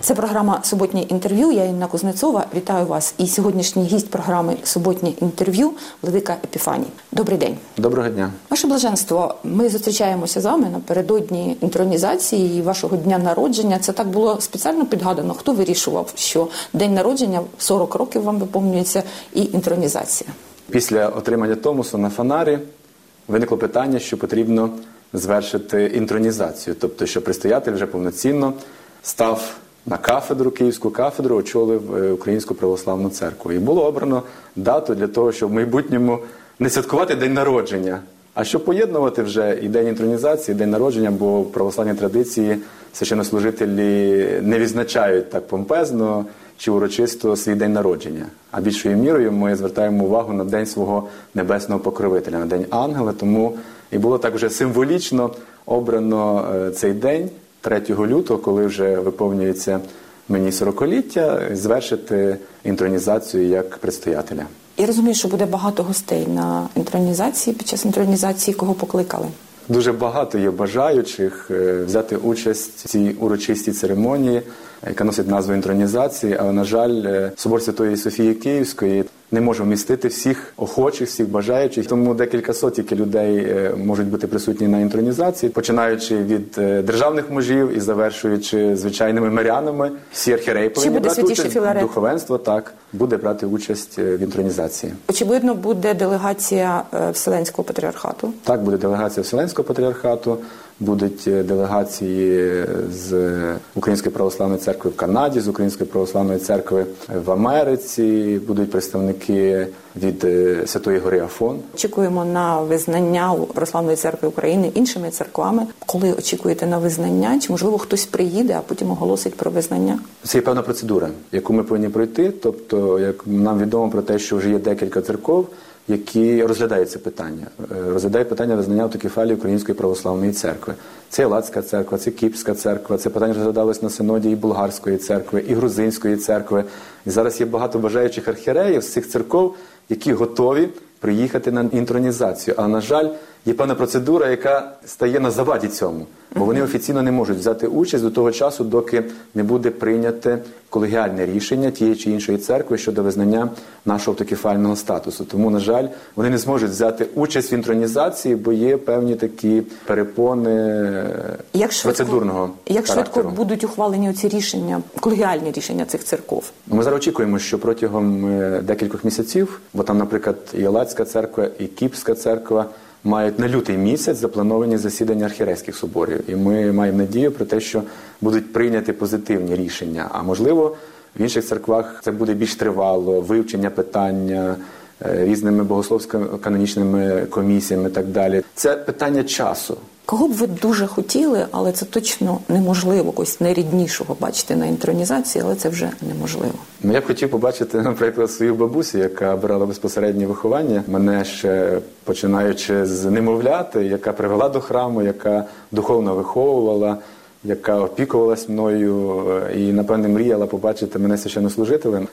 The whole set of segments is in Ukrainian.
Це програма «Суботнє інтерв'ю». Я Інна Кузнецова. Вітаю вас. І сьогоднішній гість програми «Суботнє інтерв'ю» – владика Епіфаній. Добрий день. Доброго дня. Ваше блаженство, ми зустрічаємося з вами напередодні інтронізації вашого дня народження. Це так було спеціально підгадано? Хто вирішував, що день народження, 40 років вам виповнюється, і інтронізація? Після отримання Томосу на Фанарі виникло питання, що потрібно звершити інтронізацію. Тобто, що предстоятель вже повноцінно став на кафедру, Київську кафедру, очолив Українську православну церкву. І було обрано дату для того, щоб в майбутньому не святкувати день народження, а щоб поєднувати вже і день інтронізації, і день народження, бо в православній традиції священнослужителі не відзначають так помпезно чи урочисто свій день народження. А більшою мірою ми звертаємо увагу на день свого небесного покровителя, на день ангела. Тому і було так вже символічно обрано цей день, 3 лютого, коли вже виповнюється мені 40-ліття, звершити інтронізацію як предстоятеля. Я розумію, що буде багато гостей на інтронізації. Під час інтронізації кого покликали? Дуже багато є бажаючих взяти участь в цій урочистій церемонії, яка носить назву інтронізації, але, на жаль, Собор Святої Софії Київської не може вмістити всіх охочих, всіх бажаючих. Тому декілька сот тільки людей можуть бути присутні на інтронізації, починаючи від державних мужів і завершуючи звичайними мирянами. Всі архієреї повинні брати участь, духовенство так, буде брати участь в інтронізації. Очевидно, буде делегація Вселенського патріархату? Так, буде делегація Вселенського патріархату. Будуть делегації з Української православної церкви в Канаді, з Української православної церкви в Америці, будуть представники від Святої Гори Афон. Очікуємо на визнання Православної церкви України іншими церквами. Коли очікуєте на визнання? Чи, можливо, хтось приїде, а потім оголосить про визнання? Це є певна процедура, яку ми повинні пройти. Тобто, як нам відомо про те, що вже є декілька церков, які розглядають це питання. Розглядає питання визнання автокефалії Української православної церкви. Це Єлатська церква, це Кіпрська церква, це питання розглядалось на синоді і Болгарської церкви, і Грузинської церкви. І зараз є багато бажаючих архієреїв з цих церков, які готові приїхати на інтронізацію. А, на жаль, є певна процедура, яка стає на заваді цьому. Бо вони офіційно не можуть взяти участь до того часу, доки не буде прийняте колегіальне рішення тієї чи іншої церкви щодо визнання нашого автокефального статусу. Тому, на жаль, вони не зможуть взяти участь в інтронізації, бо є певні такі перепони процедурного характеру. Як швидко будуть ухвалені оці рішення, колегіальні рішення цих церков? Ми зараз очікуємо, що протягом декількох місяців, бо там, наприклад, і Єлатська церква, і Кіпрська церква, мають на лютий місяць заплановані засідання архієрейських соборів. І ми маємо надію про те, що будуть прийняті позитивні рішення. А можливо, в інших церквах це буде більш тривало, вивчення питання різними богословсько-канонічними комісіями і так далі. Це питання часу. Кого б ви дуже хотіли, але це точно неможливо, когось найріднішого бачити на інтронізації, але це вже неможливо? Я б хотів побачити, наприклад, свою бабусю, яка брала безпосереднє виховання, мене ще починаючи з немовляти, яка привела до храму, яка духовно виховувала, яка опікувалась мною і, напевне, мріяла побачити мене священнослужителем.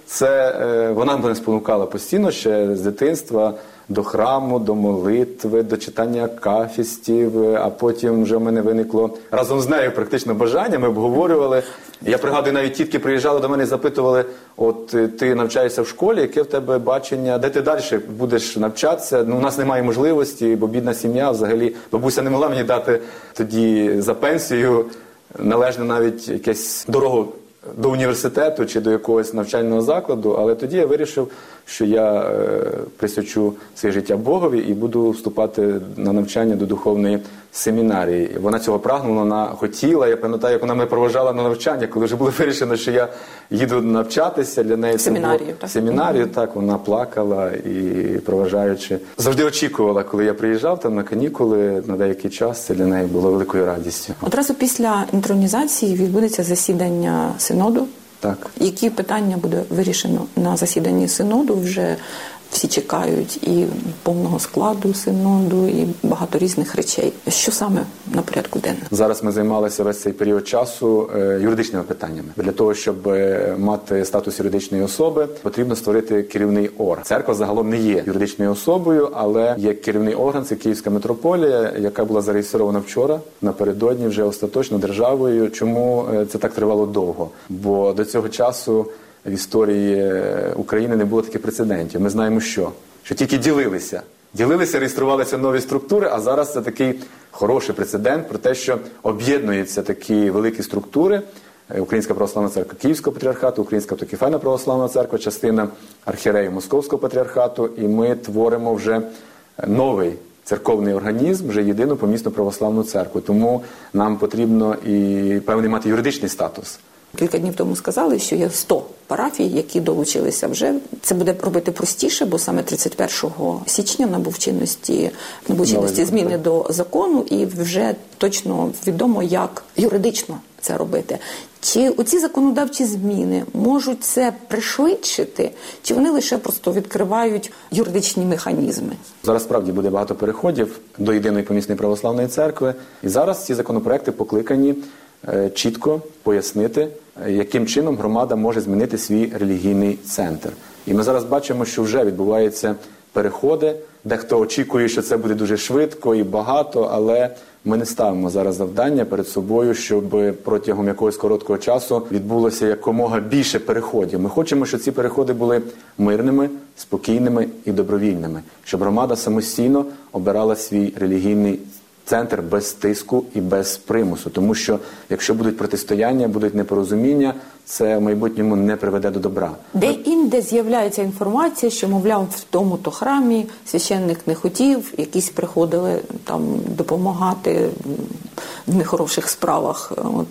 Вона мене спонукала постійно ще з дитинства до храму, до молитви, до читання акафістів, а потім вже в мене виникло разом з нею практично бажання, ми обговорювали. Я пригадую, навіть тітки приїжджали до мене і запитували, от ти навчаєшся в школі, яке в тебе бачення, де ти далі будеш навчатися? У нас немає можливості, бо бідна сім'я взагалі. Бабуся не могла мені дати тоді за пенсію належне навіть якесь дорогу до університету чи до якогось навчального закладу, але тоді я вирішив, що я присвячу своє життя Богові і буду вступати на навчання до духовної семінарії. Вона цього прагнула, вона хотіла, я пам'ятаю, як вона мене проводжала на навчання, коли вже було вирішено, що я їду навчатися для неї. Семінарію, так, вона плакала і проважаючи. Завжди очікувала, коли я приїжджав там на канікули на деякий час, це для неї було великою радістю. Одразу після інтронізації відбудеться засідання синоду. Так. Які питання буде вирішено на засіданні синоду вже всі чекають і повного складу синоду, і багато різних речей. Що саме на порядку денному? Зараз ми займалися весь цей період часу юридичними питаннями. Для того, щоб мати статус юридичної особи, потрібно створити керівний орган. Церква загалом не є юридичною особою, але є керівний орган, це Київська митрополія, яка була зареєстрована вчора, напередодні вже остаточно державою. Чому це так тривало довго? Бо до цього часу в історії України не було таких прецедентів. Ми знаємо, що тільки ділилися, реєструвалися нові структури, а зараз це такий хороший прецедент про те, що об'єднуються такі великі структури. Українська православна церква Київського патріархату, Українська автокефальна православна церква, частина архієрею Московського патріархату, і ми творимо вже новий церковний організм, вже єдину помісну православну церкву. Тому нам потрібно і певний мати юридичний статус. Кілька днів тому сказали, що є 100 парафій, які долучилися вже. Це буде робити простіше, бо саме 31 січня набув чинності зміни до закону, і вже точно відомо, як юридично це робити. Чи оці законодавчі зміни можуть це пришвидшити, чи вони лише просто відкривають юридичні механізми? Зараз справді буде багато переходів до єдиної помісної православної церкви, і зараз ці законопроекти покликані чітко пояснити, яким чином громада може змінити свій релігійний центр. І ми зараз бачимо, що вже відбуваються переходи. Дехто очікує, що це буде дуже швидко і багато, але ми не ставимо зараз завдання перед собою, щоб протягом якогось короткого часу відбулося якомога більше переходів. Ми хочемо, щоб ці переходи були мирними, спокійними і добровільними, щоб громада самостійно обирала свій релігійний центр без тиску і без примусу. Тому що, якщо будуть протистояння, будуть непорозуміння, це в майбутньому не приведе до добра. Де-інде з'являється інформація, що, мовляв, в тому-то храмі священник не хотів, якісь приходили там допомагати в нехороших справах,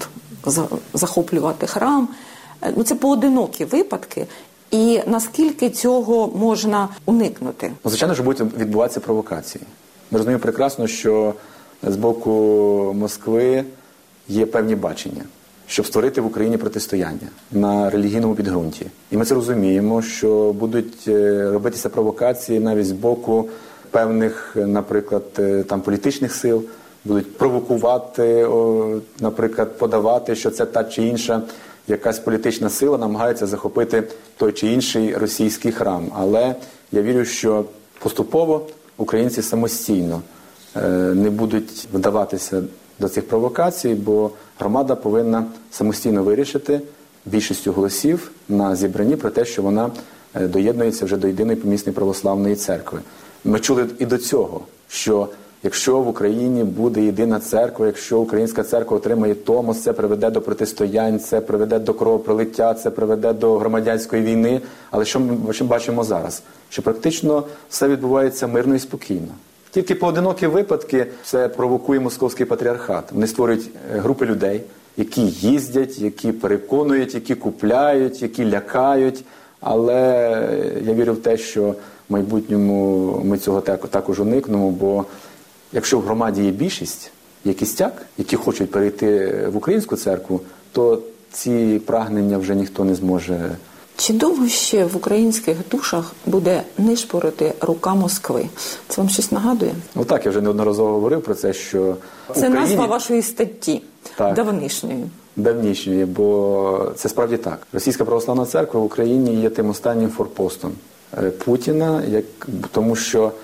захоплювати храм. Це поодинокі випадки. І наскільки цього можна уникнути? Звичайно, що будуть відбуватися провокації. Ми розуміємо прекрасно, що з боку Москви є певні бачення, щоб створити в Україні протистояння на релігійному підґрунті. І ми це розуміємо, що будуть робитися провокації навіть з боку певних, наприклад, там політичних сил, будуть провокувати, наприклад, подавати, що це та чи інша якась політична сила намагається захопити той чи інший російський храм. Але я вірю, що поступово українці самостійно не будуть вдаватися до цих провокацій, бо громада повинна самостійно вирішити більшістю голосів на зібранні про те, що вона доєднується вже до єдиної помісної православної церкви. Ми чули і до цього, що якщо в Україні буде єдина церква, якщо українська церква отримає Томос, це приведе до протистоянь, це приведе до кровопролиття, це приведе до громадянської війни. Але що ми бачимо зараз? Що практично все відбувається мирно і спокійно. Тільки поодинокі випадки це провокує Московський патріархат. Вони створюють групи людей, які їздять, які переконують, які купляють, які лякають. Але я вірю в те, що в майбутньому ми цього також уникнемо, бо якщо в громаді є більшість, є кістяк, які хочуть перейти в українську церкву, то ці прагнення вже ніхто не зможе. Чи довго ще в українських душах буде нишпорити рука Москви? Це вам щось нагадує? Так, я вже неодноразово говорив про це, що це назва вашої статті, так, давнішньої, бо це справді так. Російська православна церква в Україні є тим останнім форпостом Путіна, тому що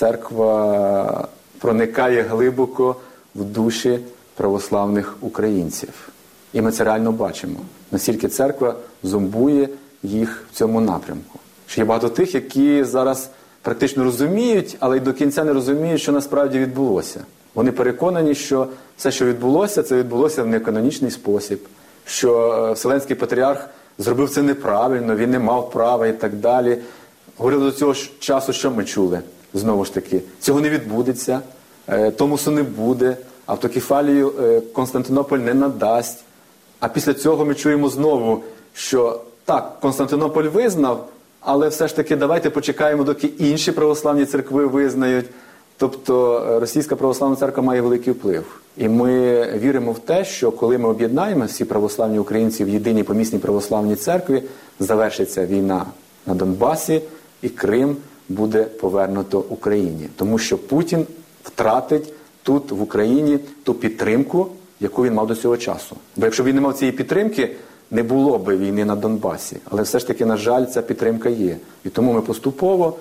церква проникає глибоко в душі православних українців. І ми це реально бачимо. Наскільки церква зомбує їх в цьому напрямку. Що є багато тих, які зараз практично розуміють, але й до кінця не розуміють, що насправді відбулося. Вони переконані, що все, що відбулося, це відбулося в неканонічний спосіб, що Вселенський патріарх зробив це неправильно, він не мав права і так далі. Говорили до цього часу, що ми чули? Знову ж таки, цього не відбудеться, Томосу не буде, автокефалію Константинополь не надасть. А після цього ми чуємо знову, що так, Константинополь визнав, але все ж таки давайте почекаємо, доки інші православні церкви визнають. Тобто Російська православна церква має великий вплив. І ми віримо в те, що коли ми об'єднаємо всі православні українці в єдиній помісній православній церкві, завершиться війна на Донбасі, і Крим буде повернуто Україні. Тому що Путін втратить тут, в Україні, ту підтримку, яку він мав до цього часу. Бо якщо б він не мав цієї підтримки, не було б війни на Донбасі. Але все ж таки, на жаль, ця підтримка є. І тому ми поступово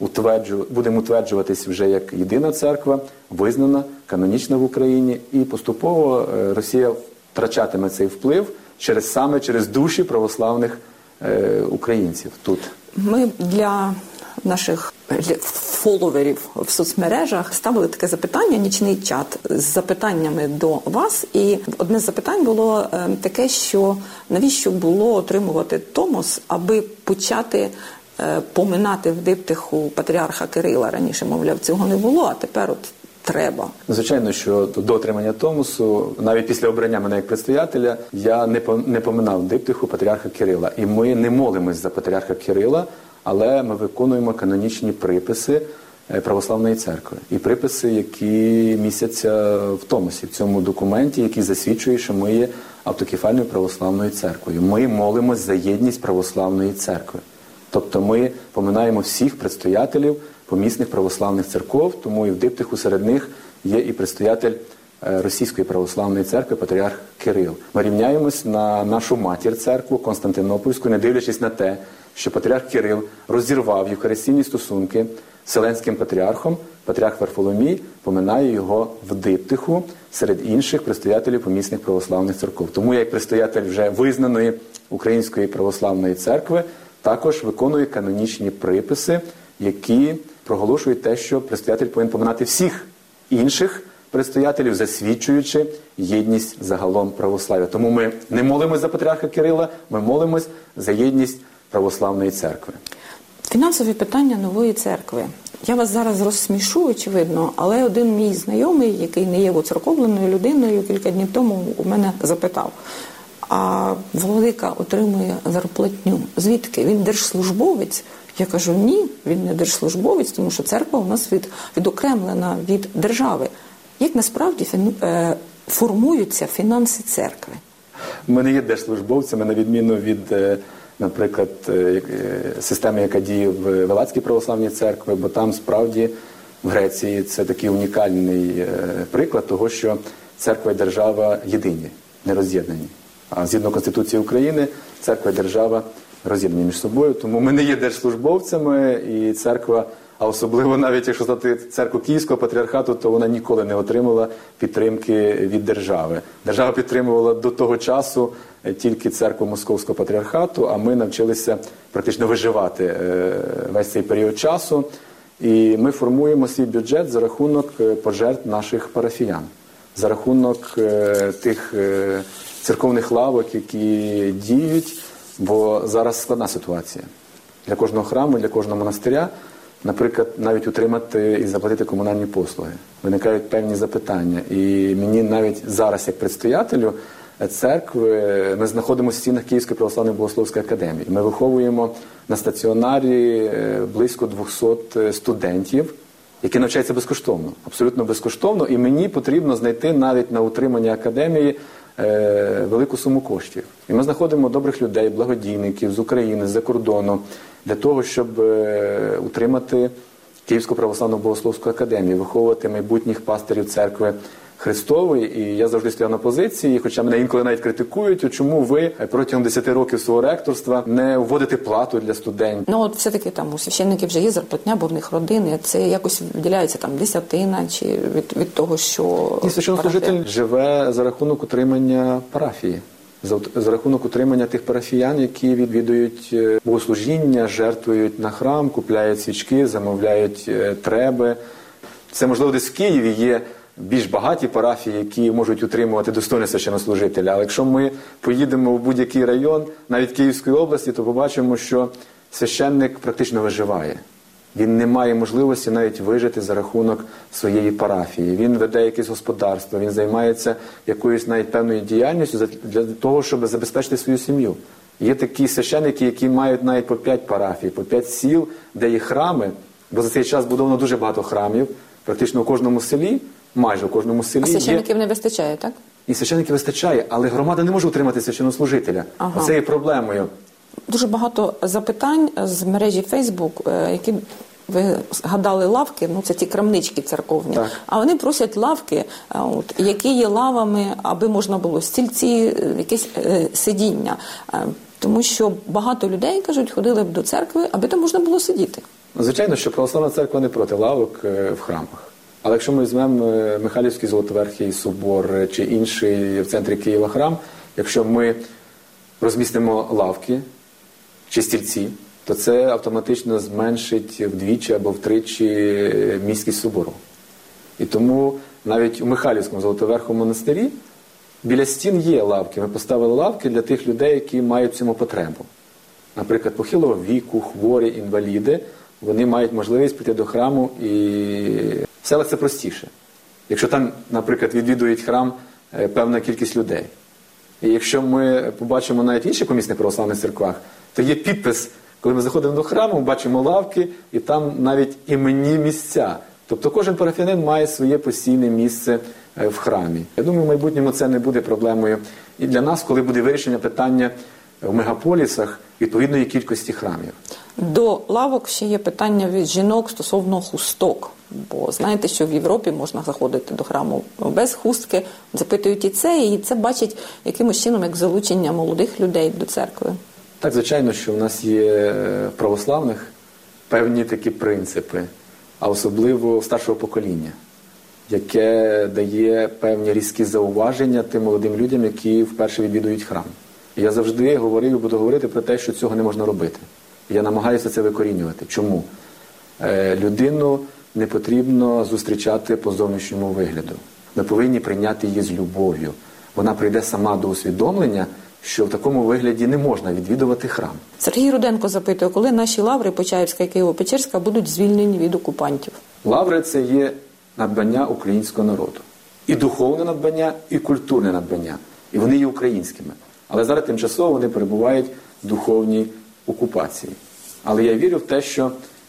будемо утверджуватись вже як єдина церква, визнана, канонічна в Україні. І поступово Росія втрачатиме цей вплив саме через душі православних українців тут. Ми для наших фоловерів в соцмережах ставили таке запитання, нічний чат з запитаннями до вас. І одне з запитань було таке, що навіщо було отримувати Томос, аби почати поминати в диптиху патріарха Кирила. Раніше, мовляв, цього не було, а тепер от треба. Звичайно, що до отримання Томосу, навіть після обрання мене як предстоятеля, я не поминав диптиху патріарха Кирила. І ми не молимось за патріарха Кирила, але ми виконуємо канонічні приписи Православної церкви. І приписи, які містяться в Томосі, в цьому документі, який засвідчує, що ми є автокефальною православною церквою. Ми молимось за єдність православної церкви. Тобто ми поминаємо всіх предстоятелів помісних православних церков, тому і в диптиху серед них є і предстоятель Російської православної церкви, патріарх Кирил. Ми рівняємось на нашу матір церкву Константинопольську, не дивлячись на те, що патріарх Кирил розірвав євхаристійні стосунки з Вселенським патріархом, патріарх Варфоломій поминає його в диптиху серед інших предстоятелів помісних православних церков. Тому я, як предстоятель вже визнаної Української православної церкви, також виконую канонічні приписи, які проголошують те, що предстоятель повинен поминати всіх інших предстоятелів, засвідчуючи єдність загалом православ'я. Тому ми не молимось за патріарха Кирила, ми молимось за єдність православної церкви. Фінансові питання нової церкви. Я вас зараз розсмішу, очевидно, але один мій знайомий, який не є воцерковленою людиною, кілька днів тому у мене запитав, а владика отримує зарплатню. Звідки? Він держслужбовець? Я кажу, ні, він не держслужбовець, тому що церква у нас відокремлена від держави. Як насправді формуються фінанси церкви? Ми не є держслужбовцями, на відміну від, наприклад, системи, яка діє в Галатській православній церкві, бо там справді в Греції це такий унікальний приклад того, що церква і держава єдині, не роз'єднані. А згідно Конституції України, церква і держава роз'єднані між собою. Тому ми не є держслужбовцями, і церква, а особливо навіть якщо стати церкву Київського патріархату, то вона ніколи не отримала підтримки від держави. Держава підтримувала до того часу тільки церкву Московського патріархату, а ми навчилися практично виживати весь цей період часу. І ми формуємо свій бюджет за рахунок пожертв наших парафіян, за рахунок тих церковних лавок, які діють, бо зараз складна ситуація. Для кожного храму, для кожного монастиря, наприклад, навіть утримати і заплатити комунальні послуги. Виникають певні запитання. І мені навіть зараз, як предстоятелю церкви, ми знаходимося в стінах Київської православної богословської академії. Ми виховуємо на стаціонарі близько 200 студентів, які навчаються безкоштовно, абсолютно безкоштовно. І мені потрібно знайти навіть на утримання академії велику суму коштів. І ми знаходимо добрих людей, благодійників з України, з-за кордону, для того, щоб утримати Київську православну богословську академію, виховувати майбутніх пастирів церкви Христової. І я завжди стояв на позиції, хоча мене інколи навіть критикують, чому ви протягом 10 років свого ректорства не вводите плату для студентів. Ну от все-таки там у священників вже є зарплатня, бо в них родини. Це якось виділяється там десятина чи від того, що... І священнослужитель живе за рахунок утримання парафії. За рахунок утримання тих парафіян, які відвідують богослужіння, жертвують на храм, купляють свічки, замовляють треби. Це, можливо, десь в Києві є більш багаті парафії, які можуть утримувати достойного священнослужителя. Але якщо ми поїдемо в будь-який район, навіть Київської області, то побачимо, що священник практично виживає. Він не має можливості навіть вижити за рахунок своєї парафії. Він веде якесь господарство, він займається якоюсь навіть певною діяльністю для того, щоб забезпечити свою сім'ю. Є такі священники, які мають навіть по 5 парафій, по 5 сіл, де є храми, бо за цей час будовано дуже багато храмів, практично у кожному селі, майже у кожному селі. А священників не вистачає, так? І священників вистачає, але громада не може утримати священнослужителя. Ага. Оце є проблемою. Дуже багато запитань з мережі Facebook, які ви згадали лавки, це ті крамнички церковні, Так. а вони просять лавки, які є лавами, аби можна було стільці, якесь сидіння. Тому що багато людей, кажуть, ходили б до церкви, аби там можна було сидіти. Звичайно, що православна церква не проти лавок в храмах. Але якщо ми візьмемо Михайлівський Золотоверхий собор чи інший в центрі Києва храм, якщо ми розмістимо лавки чи стільці, то це автоматично зменшить вдвічі або втричі міськість собору. І тому навіть у Михайлівському Золотоверхому монастирі біля стін є лавки. Ми поставили лавки для тих людей, які мають в цьому потребу. Наприклад, похилого віку, хворі, інваліди, вони мають можливість прийти до храму, і в селах це простіше. Якщо там, наприклад, відвідують храм певна кількість людей. І якщо ми побачимо навіть в інших помісних православних церквах, то є підпис, коли ми заходимо до храму, бачимо лавки, і там навіть іменні місця. Тобто кожен парафіянин має своє постійне місце в храмі. Я думаю, в майбутньому це не буде проблемою і для нас, коли буде вирішення питання в мегаполісах відповідної кількості храмів. До лавок ще є питання від жінок стосовно хусток. Бо знаєте, що в Європі можна заходити до храму без хустки, запитують і це бачать якимось чином як залучення молодих людей до церкви. Так, звичайно, що в нас є в православних певні такі принципи, а особливо старшого покоління, яке дає певні різкі зауваження тим молодим людям, які вперше відвідують храм. І я завжди говорив і буду говорити про те, що цього не можна робити. Я намагаюся це викорінювати. Чому? Людину не потрібно зустрічати по зовнішньому вигляду. Ми повинні прийняти її з любов'ю. Вона прийде сама до усвідомлення, що в такому вигляді не можна відвідувати храм. Сергій Руденко запитує, коли наші лаври Почаївська і Києво-Печерська будуть звільнені від окупантів? Лаври – це є надбання українського народу. І духовне надбання, і культурне надбання. І вони є українськими. Але зараз тимчасово вони перебувають в духовній окупації. Але я вірю в те, що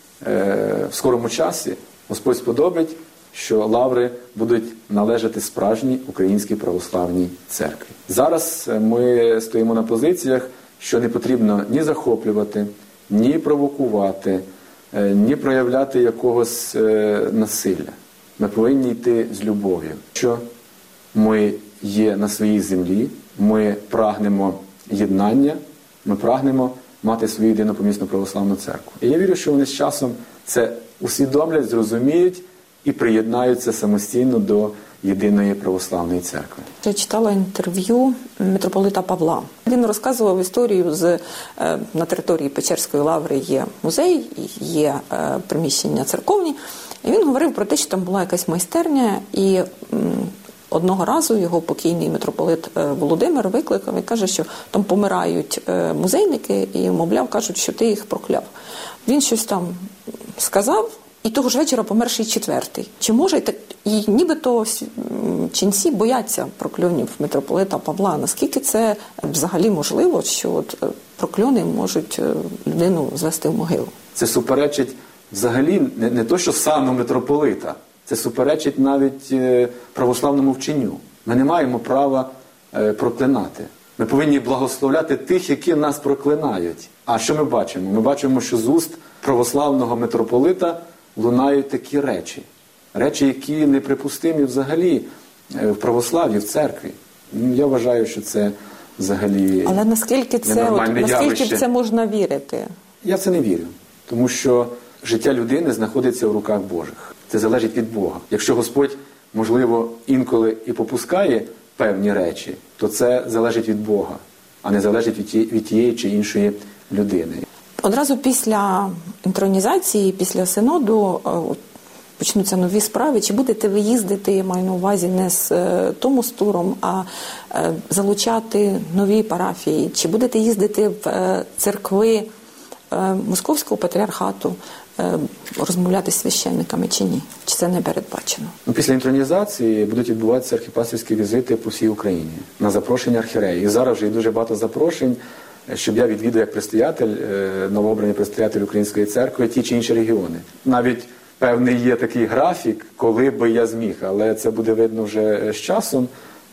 в скорому часі Господь сподобить, що лаври будуть належати справжній українській православній церкві. Зараз ми стоїмо на позиціях, що не потрібно ні захоплювати, ні провокувати, ні проявляти якогось насилля. Ми повинні йти з любов'ю. Що ми є на своїй землі, ми прагнемо єднання, ми прагнемо мати свою єдину помісну православну церкву. І я вірю, що вони з часом це усвідомлять, зрозуміють і приєднаються самостійно до єдиної православної церкви. Я читала інтерв'ю митрополита Павла. Він розказував історію на території Печерської лаври є музей, є приміщення церковні. І він говорив про те, що там була якась майстерня, і одного разу його покійний митрополит Володимир викликав і каже, що там помирають музейники і, мовляв, кажуть, що ти їх прокляв. Він щось там сказав, і того ж вечора помер ще й четвертий. Чи може, і нібито ченці бояться прокльонів митрополита Павла. Наскільки це взагалі можливо, що прокльони можуть людину звести в могилу? Це суперечить взагалі не то, що сану митрополита, це суперечить навіть православному вченню. Ми не маємо права проклинати. Ми повинні благословляти тих, які нас проклинають. А що ми бачимо? Ми бачимо, що з уст православного митрополита лунають такі речі. Речі, які неприпустимі взагалі в православ'ї, в церкві. Я вважаю, що це взагалі Але наскільки в це можна вірити? Я в це не вірю. Тому що життя людини знаходиться в руках Божих. Це залежить від Бога. Якщо Господь, можливо, інколи і попускає певні речі, то це залежить від Бога, а не залежить від тієї чи іншої людини. Одразу після інтронізації, після синоду почнуться нові справи. Чи будете ви їздити, я маю на увазі, не з Томос-туром, а залучати нові парафії? Чи будете їздити в церкви Московського патріархату, розмовляти з священниками чи ні? Чи це не передбачено? Після інтронізації будуть відбуватися архіпастерські візити по всій Україні на запрошення архієреїв. І зараз вже є дуже багато запрошень, щоб я відвідав як предстоятель, новообраний предстоятель Української церкви, ті чи інші регіони. Навіть певний є такий графік, коли би я зміг, але це буде видно вже з часом.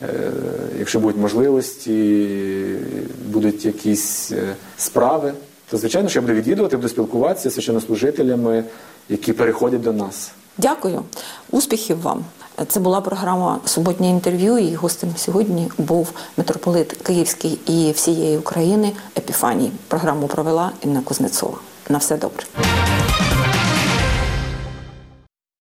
Якщо будуть можливості, будуть якісь справи, то, звичайно, що я буду відвідувати, буду спілкуватися з священнослужителями які переходять до нас. Дякую. Успіхів вам. Це була програма «Суботнє інтерв'ю», і гостем сьогодні був митрополит Київський і всієї України Епіфаній. Програму провела Інна Кузнецова. На все добре.